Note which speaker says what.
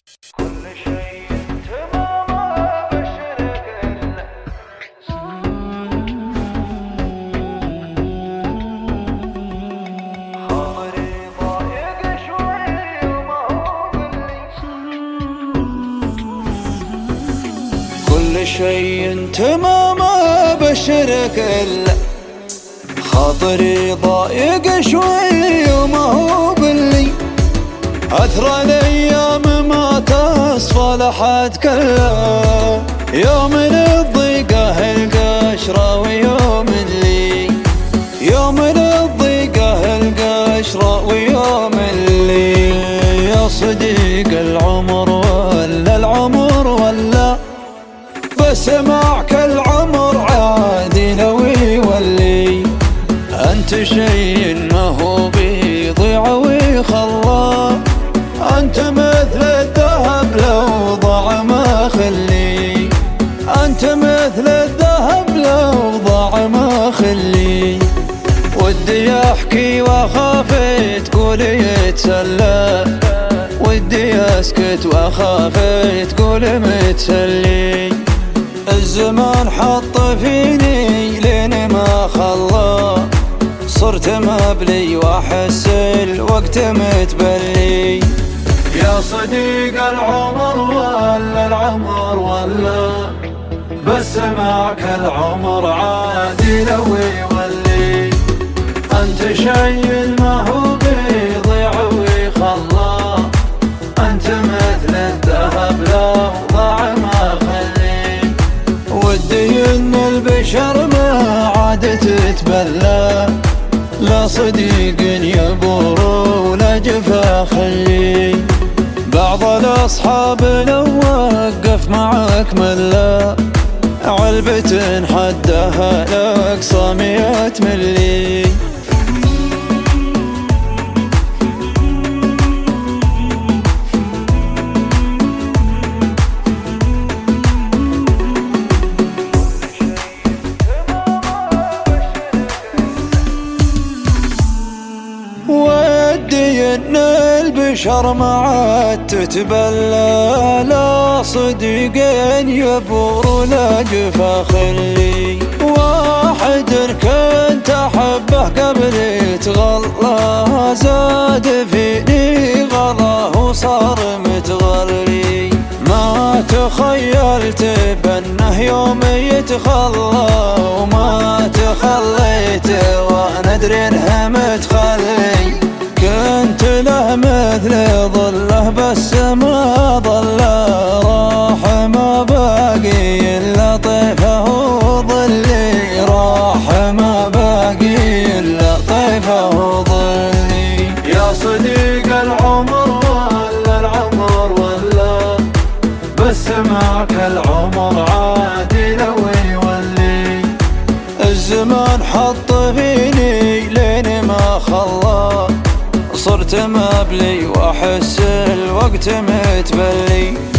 Speaker 1: كل شيء تمام بشرك خاطري ضايق شوي وما هو كل شيء تمام بشرك خاطري ضايق شوي وما هو باللي أثرى الأيام ما تصفى لحد كلا يوم الضيقة القشرة ويوم اللي يوم الضيقة القشرة ويوم اللي يا صديق العمر ولا العمر ولا بس معك العمر عادي لو يولي أنت شيء ما هو بيضيع ويخلى أنت مثل الذهب لو ضاع ما خلي أنت مثل الذهب لو ضاع ما خلي ودي أحكي وأخاف تقول يتسلى ودي أسكت وأخاف تقول متسلي الزمان حط فيني لين ما خلى صرت مبلي وأحس الوقت متبلي يا صديق العمر ولا العمر ولا بس معك العمر عادي لو يولي أنت شيء ما هو بيضيع ويخلى أنت مثل الذهب لو ضاع ما خلي ودي إن البشر ما عاد تتبلى لا صديق يبور ولا جفا خلي بعض الأصحاب لو وقف معك ملا علبة حدها لأقصى 100 ملي ودي ان البشر ما عاد تتبلى لا صديقين يبور ولا جفا خلي واحد كنت احبه قبل يتغلى زاد فيني غلاه وصار متغري ما تخيلت بانه يوم يتخلى وما تخليت وانا ادري انها متخلي كنت له مثل ظله بس ما ظله راح ما باقي الا طيفه وظلي راح ما باقي الا طيفه وظلي يا صديق العمر ولا العمر ولا بس معك العمر عادي لو يولي الزمان حط فيني لين ما خلى صرت مبلي وأحس الوقت متبلي